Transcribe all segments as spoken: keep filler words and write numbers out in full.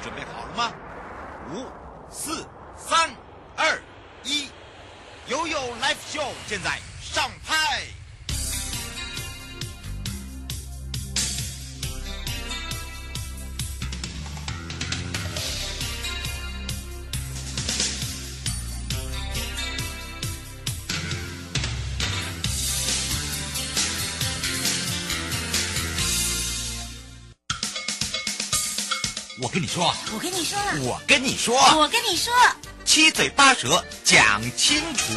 准备好了吗？五、四、三、二、一，悠悠 Live Show 现在上拍。我跟你说， 我跟你说， 我跟你说， 我跟你说， 七嘴八舌讲清楚。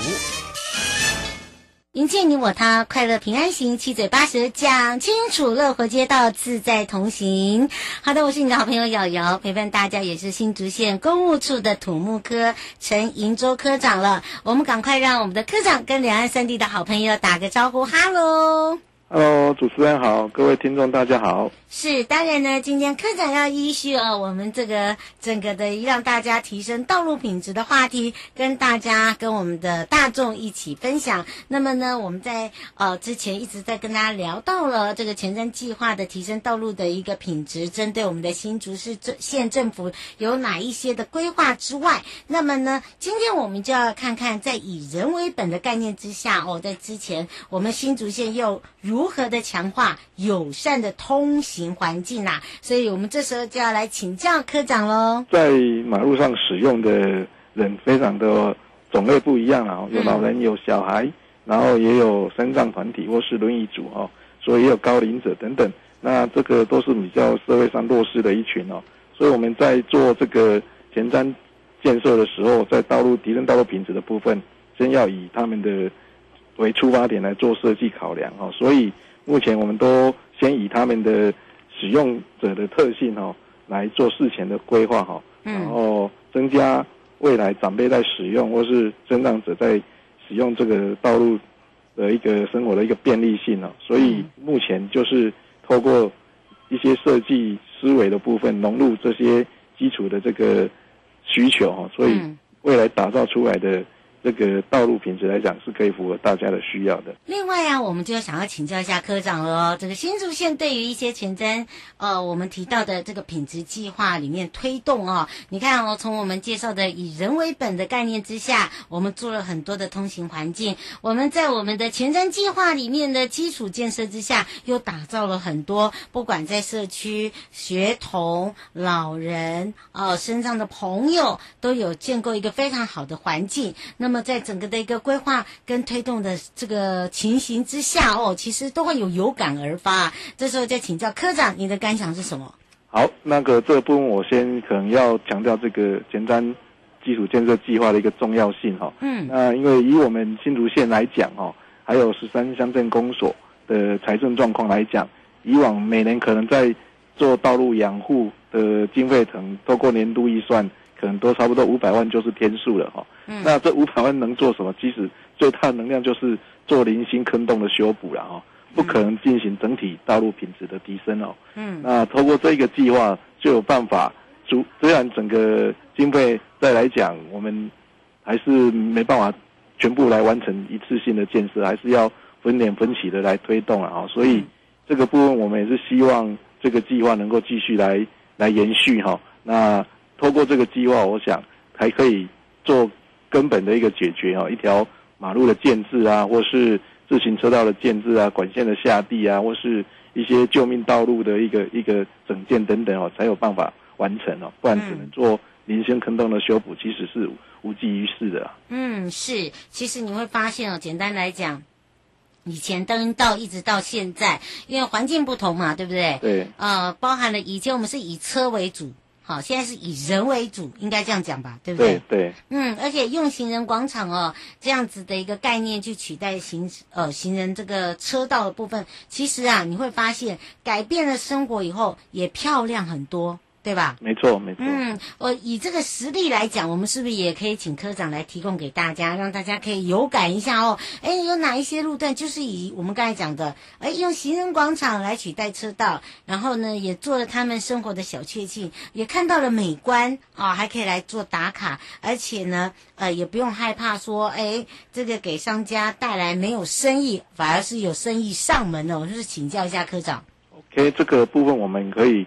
迎接你我他，快乐平安行，七嘴八舌讲清楚，乐活街道自在同行。好的，我是你的好朋友瑶瑶，陪伴大家也是新竹县公务处的土木科陈银洲科长了。我们赶快让我们的科长跟两岸三地的好朋友打个招呼，哈喽。 Hello， 主持人好，各位听众大家好。 是，当然呢，今天科长要依序哦，我们这个整个的让大家提升道路品质的话题，跟大家跟我们的大众一起分享。那么呢，我们在呃之前一直在跟大家聊到了这个前瞻计划的提升道路的一个品质，针对我们的新竹市县政府有哪一些的规划之外，那么呢，今天我们就要看看在以人为本的概念之下哦，在之前我们新竹县又如何的强化友善的通行环境啊，所以我们这时候就要来请教科长咯。 在马路上使用的人非常的种类不一样啊，有老人、有小孩，然后也有身障团体或是轮椅族哦，所以也有高龄者等等。那这个都是比较社会上弱势的一群哦，所以我们在做这个前瞻建设的时候，在道路提升道路品质的部分，先要以他们的为出发点来做设计考量哦，所以目前我们都先以他们的使用者的特性哦来做事前的规划哈，然后增加未来长辈在使用或是身障者在使用这个道路的一个生活的一个便利性哦，所以目前就是透过一些设计思维的部分融入这些基础的这个需求哦，所以未来打造出来的这个道路品质来讲是可以符合大家的需要的。 另外啊，我们就想要请教一下科长了哦。这个新竹县对于一些前瞻呃我们提到的这个品质计划里面推动哦，你看哦，从我们介绍的以人为本的概念之下，我们做了很多的通行环境，我们在我们的前瞻计划里面的基础建设之下，又打造了很多，不管在社区、学童、老人哦、身上的朋友，都有建构一个非常好的环境。那么在整个的一个规划跟推动的这个情形之下哦，其实都会有有感而发。这时候再请教科长，你的感想是什么？ 好，那个这个部分我先可能要强调这个前瞻基础建设计划的一个重要性哈。嗯，那因为以我们新竹县来讲哦，还有十三乡镇公所的财政状况来讲，以往每年可能在做道路养护的经费层，透过年度预算，可能都差不多五百万就是天数了哈。嗯，那这五百万能做什么？其实最大的能量就是做零星坑洞的修补了哈，不可能进行整体道路品质的提升哦。嗯，那透过这个计划就有办法，主虽然整个经费再来讲，我们还是没办法全部来完成一次性的建设，还是要分点分期的来推动啊。所以这个部分我们也是希望这个计划能够继续来来延续哈。那透过这个计划，我想还可以做根本的一个解决哦，一条马路的建制啊，或是自行车道的建制啊，管线的下地啊，或是一些救命道路的一个一个整建等等哦，才有办法完成哦，不然只能做零星坑洞的修补，其实是无济于事的啊。 嗯，是，其实你会发现哦，简单来讲，以前登道一直到现在，因为环境不同嘛，对不对？ 对。 呃，包含了以前我们是以车为主。好，现在是以人为主，应该这样讲吧，对不对？ 对对。 嗯，而且用行人广场哦这样子的一个概念去取代行呃行人这个车道的部分，其实啊你会发现改变了生活以后也漂亮很多。对吧？ 没错，没错。 嗯，我以这个实例来讲，我们是不是也可以请科长来提供给大家，让大家可以有感一下哦？哎，有哪一些路段就是以我们刚才讲的，哎，用行人广场来取代车道，然后呢，也做了他们生活的小确幸，也看到了美观啊、哦，还可以来做打卡，而且呢，呃，也不用害怕说，哎，这个给商家带来没有生意，反而是有生意上门哦。就是请教一下科长。 OK， 这个部分我们可以。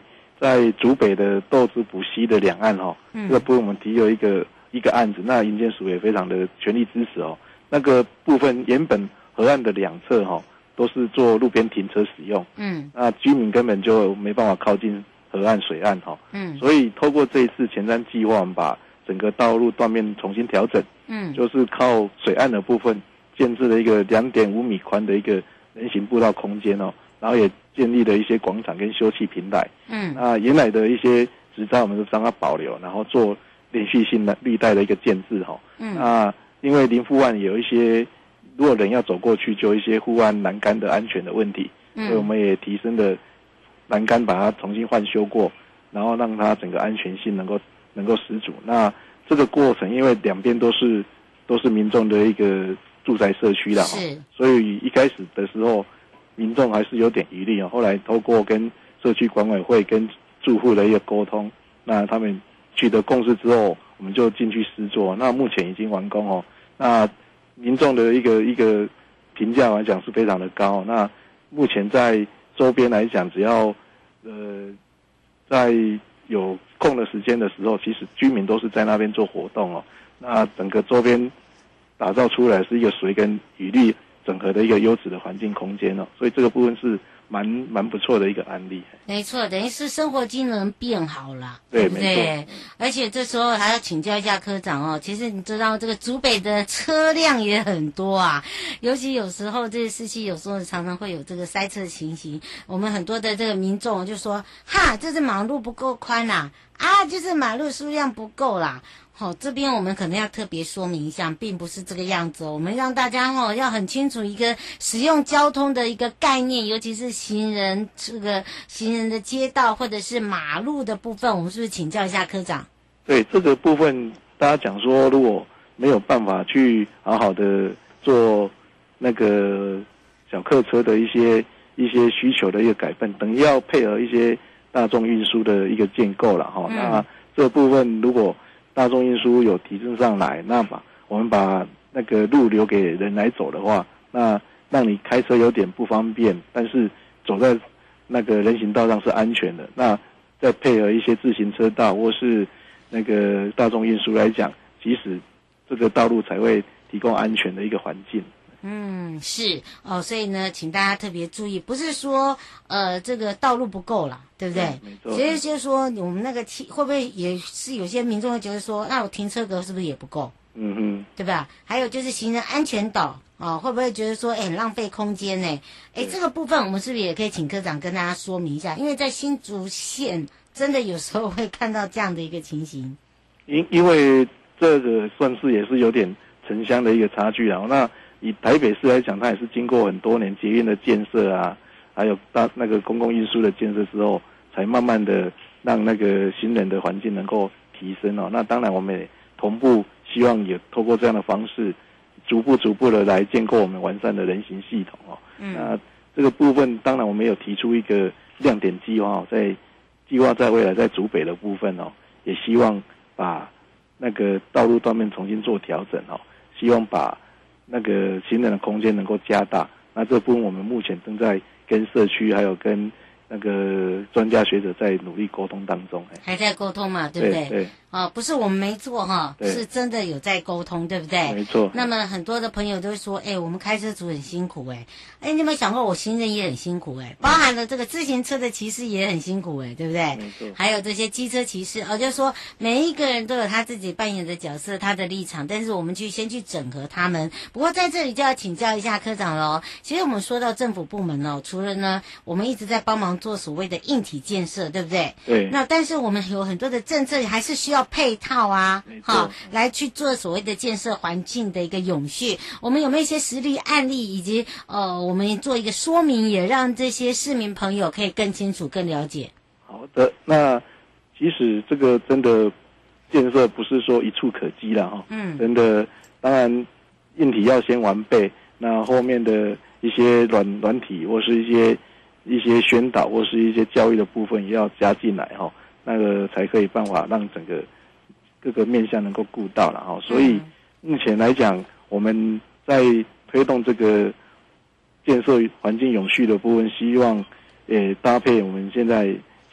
在竹北的豆子补溪的两岸哦，嗯、这个部分我们提有一个一个案子，那营建署也非常的全力支持哦。那个部分原本河岸的两侧哈、哦、都是做路边停车使用，嗯，那居民根本就没办法靠近河岸水岸哈、哦，嗯，所以透过这一次前瞻计划，我们把整个道路断面重新调整，嗯，就是靠水岸的部分建制了一个两点五米宽的一个人行步道空间哦，然后也建立了一些广场跟休憩平台，嗯，那原来的一些植栽我们都让它保留，然后做连续性的绿带的一个建制哈，嗯，那因为林富岸有一些如果人要走过去，就有一些护岸栏杆的安全的问题，嗯，所以我们也提升了栏杆，把它重新换修过，然后让它整个安全性能够能够十足。那这个过程，因为两边都是都是民众的一个住宅社区啦，是，所以一开始的时候，民众还是有点疑虑啊。后来透过跟社区管委会跟住户的一个沟通，那他们取得共识之后，我们就进去施作。那目前已经完工哦。那民众的一个一个评价来讲是非常的高。那目前在周边来讲，只要呃在有空的时间的时候，其实居民都是在那边做活动哦。那整个周边打造出来是一个水跟雨力整合的一个优质的环境空间哦，所以这个部分是蛮蛮不错的一个案例。 没错，等于是生活机能变好了，对不对？没错。而且这时候还要请教一下科长哦，其实你知道这个竹北的车辆也很多啊，尤其有时候这个市区有时候常常会有这个塞车的情形，我们很多的这个民众就说，哈，这是马路不够宽啦，啊，就是马路数量不够啦。好、哦，这边我们可能要特别说明一下，并不是这个样子、哦。我们让大家哈、哦、要很清楚一个使用交通的一个概念，尤其是行人这个行人的街道或者是马路的部分，我们是不是请教一下科长？ 对这个部分，大家讲说，如果没有办法去好好的做那个小客车的一些一些需求的一个改变，等于要配合一些大众运输的一个建构了哈、哦嗯。那这个部分如果大众运输有提升上来，那把我们把那个路留给人来走的话，那让你开车有点不方便，但是走在那个人行道上是安全的。那再配合一些自行车道或是那个大众运输来讲，其实这个道路才会提供安全的一个环境。 嗯，是哦，所以呢，请大家特别注意，不是说呃这个道路不够啦，对不对？ 没错。 其实就是说我们那个会不会也是有些民众会觉得说，那我停车格是不是也不够？嗯哼，对吧？还有就是行人安全岛啊、哦，会不会觉得说，哎，浪费空间呢？哎，这个部分我们是不是也可以请科长跟大家说明一下？因为在新竹县真的有时候会看到这样的一个情形。 因因为这个算是也是有点城乡的一个差距啊，那。以台北市来讲，它也是经过很多年捷运的建设啊，还有大那个公共运输的建设之后，才慢慢的让那个行人的环境能够提升哦。那当然，我们也同步希望也透过这样的方式，逐步逐步的来建构我们完善的人行系统哦。嗯。那这个部分，当然我们有提出一个亮点计划哦，在计划在未来在竹北的部分哦，也希望把那个道路断面重新做调整哦，希望把那个行人的空间能够加大，那这部分我们目前正在跟社区还有跟那个专家学者在努力沟通当中。 还在沟通嘛，对不对？ 对。 哦，不是我们没做哈，是真的有在沟通，对不对？ 没错。 那么很多的朋友都会说，哎，我们开车族很辛苦哎，哎，你有没有想过我行人也很辛苦哎，包含了这个自行车的骑士也很辛苦哎，对不对？ 没错。 还有这些机车骑士，哦，就是说每一个人都有他自己扮演的角色，他的立场，但是我们去先去整合他们。不过在这里就要请教一下科长喽。其实我们说到政府部门哦，除了呢，我们一直在帮忙做所谓的硬体建设，对不对？ 对。 那但是我们有很多的政策还是需要配套啊。好，来去做所谓的建设环境的一个永续，我们有没有一些实例案例，以及呃，我们做一个说明，也让这些市民朋友可以更清楚、更了解。 好的，那其实这个真的建设不是说一触可及了哈，嗯，真的，当然硬体要先完备，那后面的一些软软体或是一些一些宣导或是一些教育的部分也要加进来哈，那个才可以办法让整个各个面向能够顾到了哈，所以目前来讲，我们在推动这个建设环境永续的部分，希望也搭配我们现在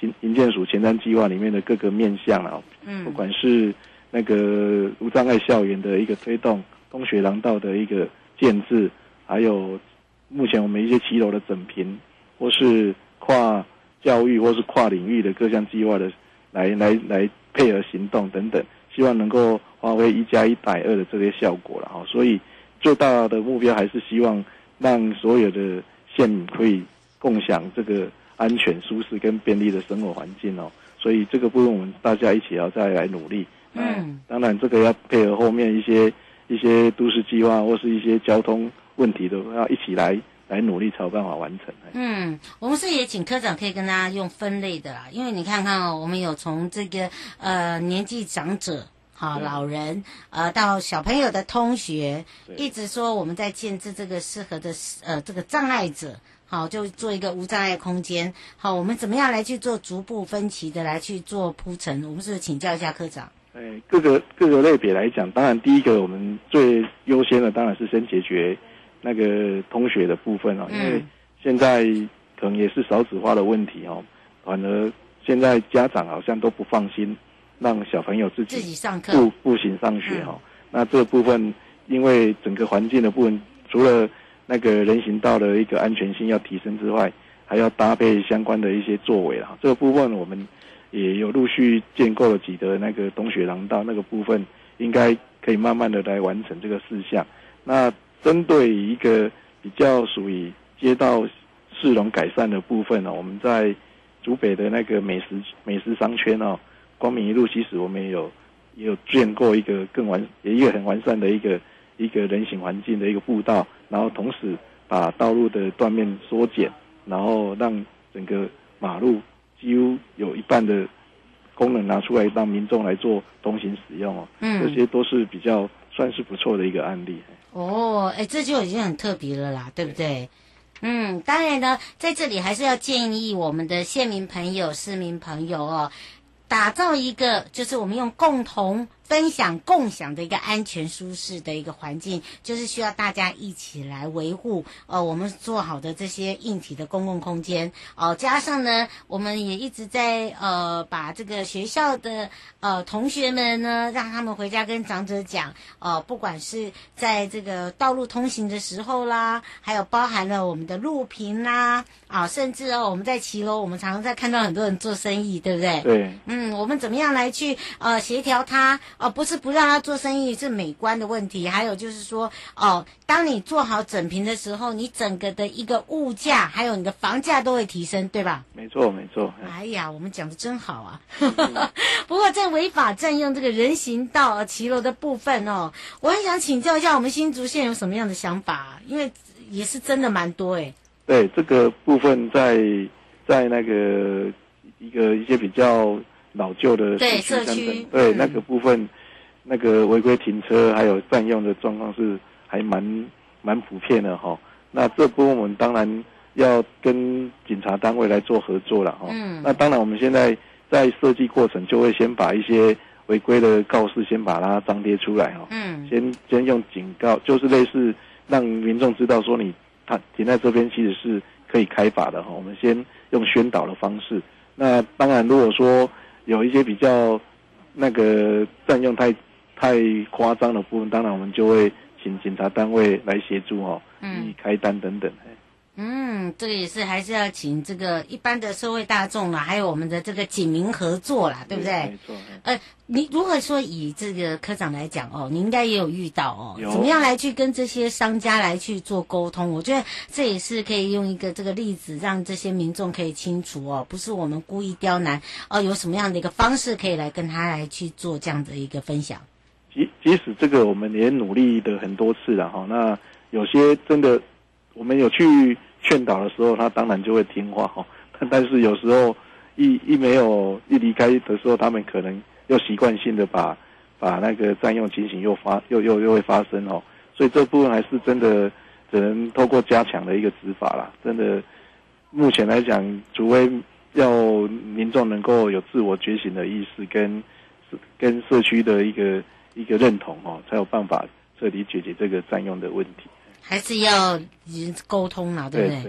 营建署前瞻计划里面的各个面向啊，嗯，不管是那个无障碍校园的一个推动，通学廊道的一个建制，还有目前我们一些骑楼的整平，或是跨教育或是跨领域的各项计划的来来来配合行动等等，希望能够发挥一加一百二的这些效果了哈。所以最大的目标还是希望让所有的县民可以共享这个安全、舒适跟便利的生活环境哦。所以这个部分我们大家一起要再来努力。嗯，当然这个要配合后面一些一些都市计划或是一些交通问题的，要一起来来努力才有办法完成。 嗯，我们是也请科长可以跟大家用分类的啦，因为你看看哦，我们有从这个呃年纪长者。好，老人呃到小朋友的通学，一直说我们在建制这个适合的呃这个障碍者，好，就做一个无障碍空间。好，我们怎么样来去做逐步分期的来去做铺陈？我们是不是请教一下科长？ 哎，各个各个类别来讲，当然第一个我们最优先的当然是先解决那个通学的部分哦，嗯、因为现在可能也是少子化的问题哦，反而现在家长好像都不放心。让小朋友自己自己上课步步行上学哈、嗯，那这个部分因为整个环境的部分，除了那个人行道的一个安全性要提升之外，还要搭配相关的一些作为啦。这个部分我们也有陆续建构了几个那个东学廊道，那个部分应该可以慢慢的来完成这个事项。那针对一个比较属于街道市容改善的部分呢，我们在竹北的那个美食美食商圈哦。光明一路其实我们也有也有建构一个更完也一个很完善的一个一个人行环境的一个步道，然后同时把道路的断面缩减，然后让整个马路几乎有一半的功能拿出来让民众来做通行使用哦。嗯，这些都是比较算是不错的一个案例。 哦，哎，这就已经很特别了啦，对不对？嗯，当然呢，在这里还是要建议我们的县民朋友、市民朋友哦。打造一个就是我们用共同分享共享的一个安全舒适的一个环境，就是需要大家一起来维护呃我们做好的这些硬体的公共空间哦、呃、加上呢我们也一直在呃把这个学校的呃同学们呢让他们回家跟长者讲呃不管是在这个道路通行的时候啦，还有包含了我们的路平啦啊、呃、甚至哦我们在骑楼我们常常在看到很多人做生意，对不对？ 对， 嗯，我们怎么样来去呃协调他哦、呃，不是不让他做生意，是美观的问题。还有就是说哦、呃，当你做好整平的时候，你整个的一个物价还有你的房价都会提升，对吧？ 没错，没错。 哎呀，我们讲的真好啊！不过在违法占用这个人行道、呃、骑楼的部分哦，我很想请教一下我们新竹县有什么样的想法，因为也是真的蛮多哎。 对，这个部分在在那个一个一些比较老旧的社区等等， 对、嗯、那个部分，那个违规停车还有占用的状况是还蛮蛮普遍的哈。那这部分我们当然要跟警察单位来做合作了哈。嗯。那当然我们现在在设计过程就会先把一些违规的告示先把它张贴出来哈。嗯。先先用警告，就是类似让民众知道说你他停在这边其实是可以开罚的哈。我们先用宣导的方式。那当然如果说有一些比较那个占用太太夸张的部分，当然我们就会请警察单位来协助哦，嗯，以开单等等。 嗯，这个也是还是要请这个一般的社会大众啦，还有我们的这个警民合作啦，对不对？ 没错。 呃，你如果说以这个科长来讲哦，你应该也有遇到哦，怎么样来去跟这些商家来去做沟通？我觉得这也是可以用一个这个例子，让这些民众可以清楚哦，不是我们故意刁难哦，有什么样的一个方式可以来跟他来去做这样的一个分享？ 即即使这个我们也努力的很多次了哈，那有些真的我们有去劝导的时候，他当然就会听话哈，但是有时候一一没有一离开的时候，他们可能又习惯性的把把那个占用情形又发又又又会发生哦，所以这部分还是真的只能透过加强的一个执法啦。真的，目前来讲，除非要民众能够有自我觉醒的意识跟跟社区的一个一个认同哦，才有办法彻底解决这个占用的问题。 还是要沟通啦，对不对？ 对对。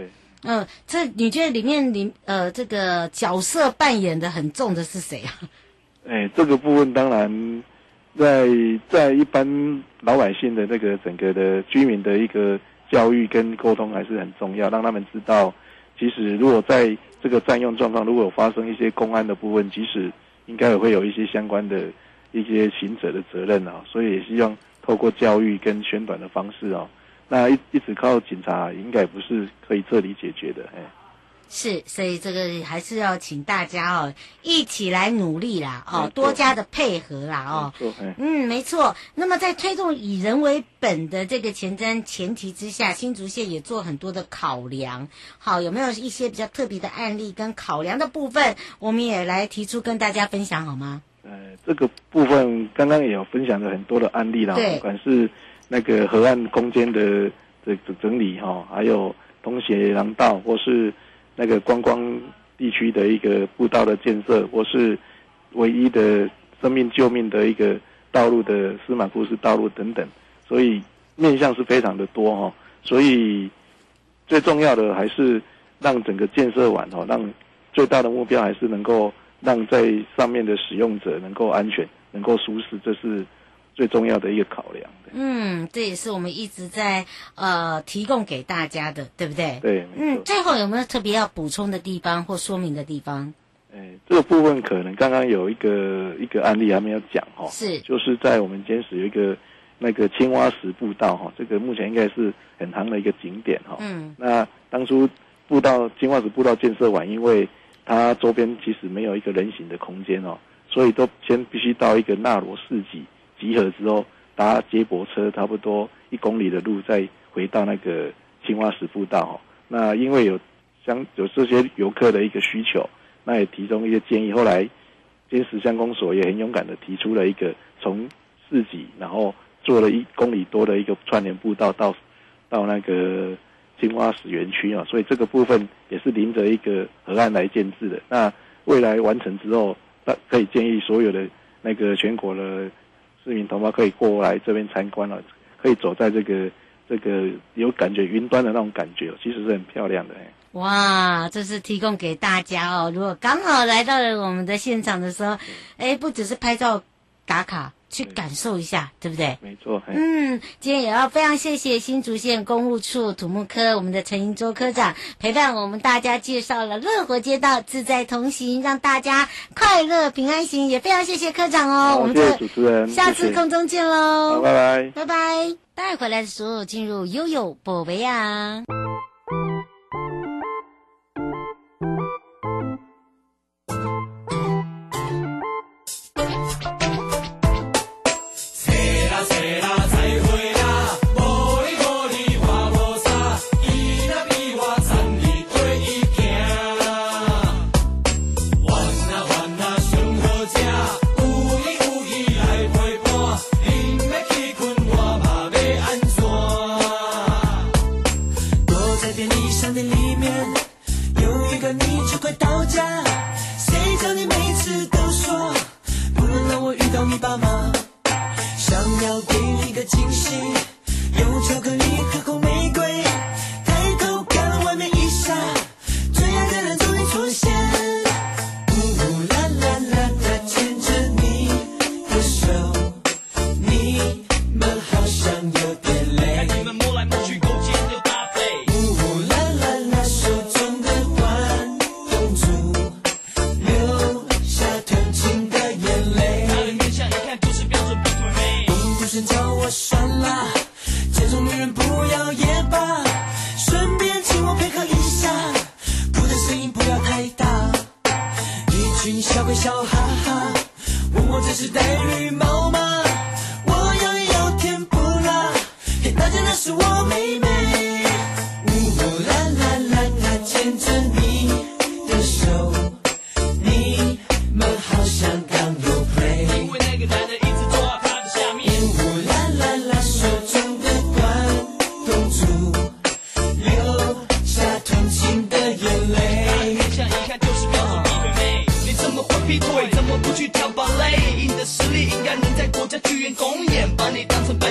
嗯、呃，这你觉得里面里呃这个角色扮演的很重的是谁啊？ 哎，这个部分当然在在一般老百姓的这个整个的居民的一个教育跟沟通还是很重要，让他们知道，其实如果在这个占用状况如果有发生一些公安的部分，其实应该也会有一些相关的一些行者的责任啊，所以也希望透过教育跟宣传的方式啊，那一一直靠警察应该不是可以彻底解决的，哎。 是，所以这个还是要请大家哦一起来努力啦，哦，多加的配合啦，哦，嗯，没错。那么在推动以人为本的这个前瞻前提之下，新竹县也做很多的考量。好，有没有一些比较特别的案例跟考量的部分，我们也来提出跟大家分享好吗？ 呃，这个部分刚刚也有分享了很多的案例啦，不管是那个河岸空间的这个整理哈，还有通协廊道或是那个观光地区的一个步道的建设，或是唯一的生命救命的一个道路的司马库斯道路等等，所以面向是非常的多哈。所以最重要的还是让整个建设完哈，让最大的目标还是能够让在上面的使用者能够安全、能够舒适，这是最重要的一个考量。 嗯，这也是我们一直在呃提供给大家的，对不对？ 对， 嗯，最后有没有特别要补充的地方或说明的地方？ 哎，这个部分可能刚刚有一个一个案例还没有讲哈， 是， 就是在我们尖石有一个那个青蛙石步道哈，这个目前应该是很行的一个景点哈。嗯，那当初步道青蛙石步道建设完，因为它周边其实没有一个人行的空间哦，所以都先必须到一个纳罗市集集合之后，搭接驳车差不多一公里的路，再回到那个青蛙石步道哦。那因为有相有这些游客的一个需求，那也提供一些建议。后来尖石乡公所也很勇敢的提出了一个从市集，然后做了一公里多的一个串联步道到到那个青蛙石园区啊，所以这个部分也是临着一个河岸来建制的。那未来完成之后，那可以建议所有的那个全国的市民同胞可以过来这边参观了，可以走在这个这个有感觉云端的那种感觉，其实是很漂亮的。 哇，这是提供给大家哦。如果刚好来到了我们的现场的时候，哎，不只是拍照打卡，去感受一下，对不对？ 没错。 嗯，今天也要非常谢谢新竹县公务处土木科我们的陈英洲科长陪伴我们大家介绍了乐活街道自在同行，让大家快乐平安行，也非常谢谢科长哦。我们谢谢主持人， 下次空中见喽， 拜拜， 拜拜。带回来的时候进入悠悠宝贝啊。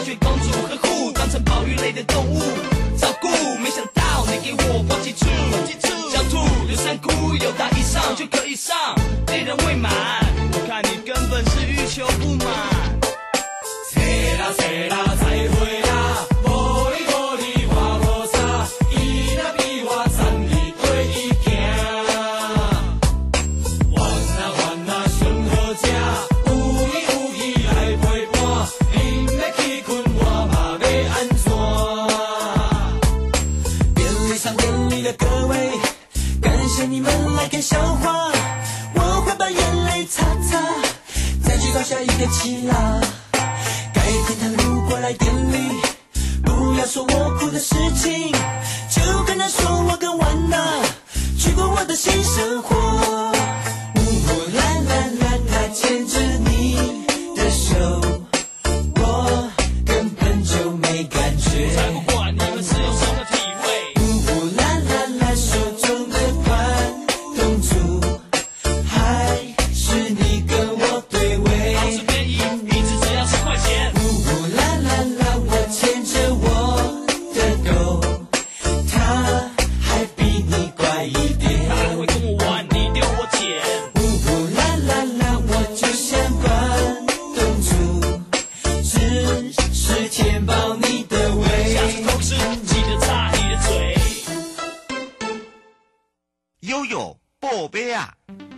保育类的动物照顾，没想到你给我抛弃出。 上就可以上，恋人未满，我看你根本是欲求不满。切啦切啦再会啦，无你无你我无啥，伊若比我惨你对伊行。烦啊烦啊顺好食，有伊有伊来陪伴，你要去困我嘛要安怎？便利商店里的各位，感谢你们来看笑话，我会把眼泪擦擦，再去找下一个妻啦。改天他路过来店里，不要说我哭的事情，就跟他说我跟完娜去过我的新生活。呜呼啦啦啦啦，牵着你的手，我根本就没感觉。才不管你们是有什么体会。呜呼啦啦啦，手中的宽动处，还是你跟我对位。保持便宜，一次只要十块钱。呜呼啦啦啦，我牵着我的狗，他还比你乖一点。他还会跟我玩，你丢我捡。呜呼啦啦啦，我就像关东煮，只是填饱你的胃。下次偷吃，记得擦你的嘴。 悠悠宝贝啊！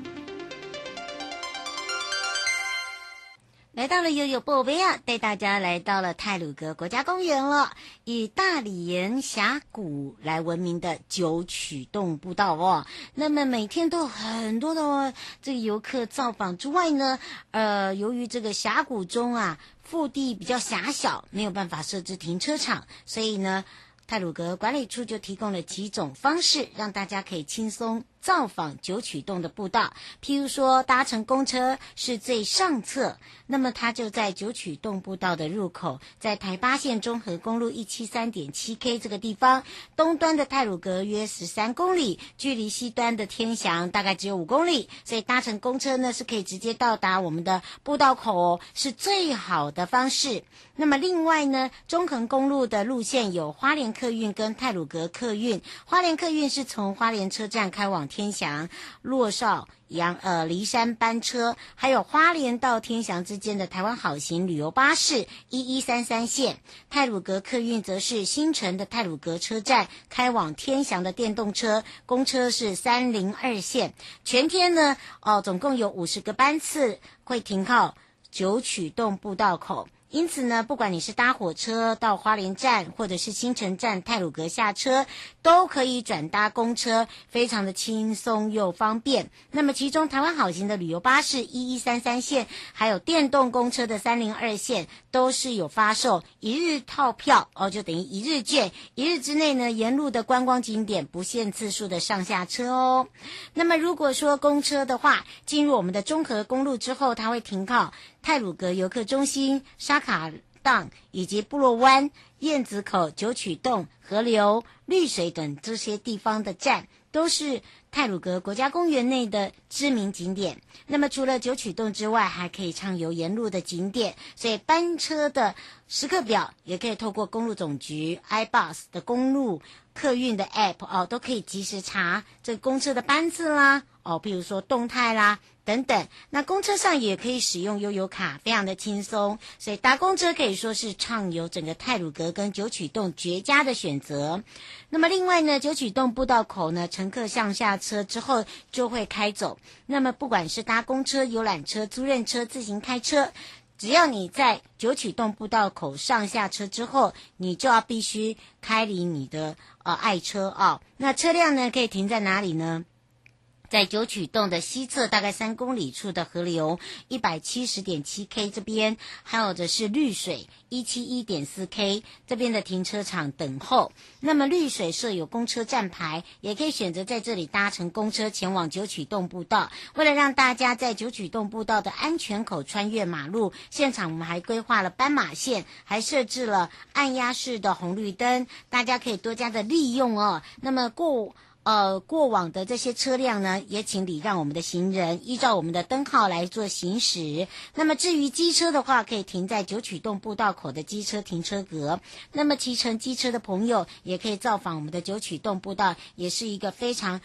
来到了悠悠宝贝啊，带大家来到了太鲁阁国家公园了，以大理岩峡谷来闻名的九曲洞步道哦。那么每天都有很多的这个游客造访之外呢，呃，由于这个峡谷中啊腹地比较狭小，没有办法设置停车场，所以呢，太鲁阁管理处就提供了几种方式，让大家可以轻松造访九曲洞的步道。譬如说搭乘公车是最上侧，那么它就在九曲洞步道的入口，在台八线中和公路 一百七十三点七 K 这个地方，东端的太鲁阁约十三公里，距离西端的天祥大概只有五公里，所以搭乘公车呢是可以直接到达我们的步道口哦，是最好的方式。那么另外呢，中横公路的路线有花莲客运跟太鲁阁客运，花莲客运是从花莲车站开往天祥、洛少、阳呃梨山班车，还有花莲到天祥之间的台湾好行旅游巴士一一三三线。太鲁阁客运则是新城的太鲁阁车站开往天祥的电动车，公车是三零二线。全天呢，哦，总共有五十个班次会停靠九曲洞步道口。因此呢，不管你是搭火车到花莲站，或者是新城站太鲁阁下车，都可以转搭公车，非常的轻松又方便。那么其中台湾好行的旅游巴士一一三三线，还有电动公车的三零二线，都是有发售一日套票哦，就等于一日券，一日之内呢，沿路的观光景点不限次数的上下车哦。那么如果说公车的话，进入我们的中和公路之后，它会停靠太鲁阁游客中心、沙卡荡以及部落湾、燕子口、九曲洞、河流、绿水等这些地方的站，都是太鲁阁国家公园内的知名景点。那么除了九曲洞之外，还可以畅游沿路的景点，所以班车的时刻表也可以透过公路总局 iBus 的公路客运的 App 哦，都可以及时查这个公车的班次啦，哦，比如说动态啦等等。那公车上也可以使用悠游卡，非常的轻松，所以搭公车可以说是畅游整个太鲁阁跟九曲洞绝佳的选择。那么另外呢，九曲洞步道口呢，乘客上下车之后就会开走。那么不管是搭公车、游览车、租赁车、自行开车，只要你在九曲洞步道口上下车之后，你就要必须开离你的呃爱车啊、哦。那车辆呢可以停在哪里呢？在九曲洞的西侧大概三公里处的河流 一百七十点七 K 这边，还有的是绿水 一百七十一点四 K 这边的停车场等候。那么绿水设有公车站牌，也可以选择在这里搭乘公车前往九曲洞步道。为了让大家在九曲洞步道的安全口穿越马路，现场我们还规划了斑马线，还设置了按压式的红绿灯，大家可以多加的利用哦。那么过呃，过往的这些车辆呢，也请礼让我们的行人，依照我们的灯号来做行驶。那么至于机车的话，可以停在九曲洞步道口的机车停车格。那么骑乘机车的朋友，也可以造访我们的九曲洞步道，也是一个非常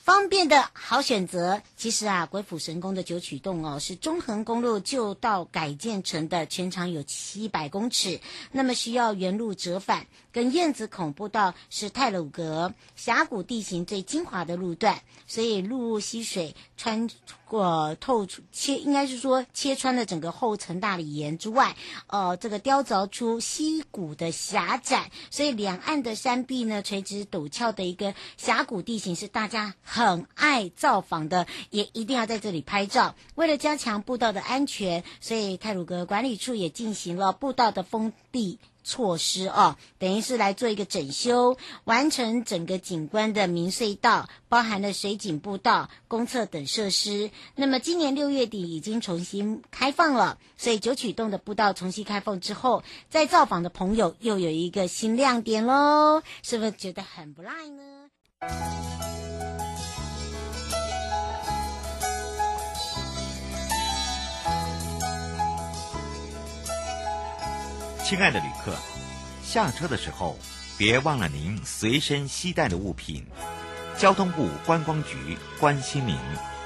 方便的好选择。其实啊，鬼斧神工的九曲洞哦，是中横公路旧道改建成的，全长有七百公尺。那么需要原路折返，跟燕子孔步道是太鲁阁峡谷地形最精华的路段，所以陆入溪水穿过透出切，应该是说切穿了整个后层大理岩之外，呃，这个雕凿出溪谷的狭窄，所以两岸的山壁呢垂直陡峭的一个峡谷地形是大家很爱造访的，也一定要在这里拍照。为了加强步道的安全，所以太鲁阁管理处也进行了步道的封闭措施哦，等于是来做一个整修，完成整个景观的明隧道，包含了水景步道、公厕等设施。那么今年六月底已经重新开放了，所以九曲洞的步道重新开放之后，在造访的朋友又有一个新亮点咯，是不是觉得很不赖呢？ 亲爱的旅客，下车的时候别忘了您随身携带的物品。交通部观光局关心您。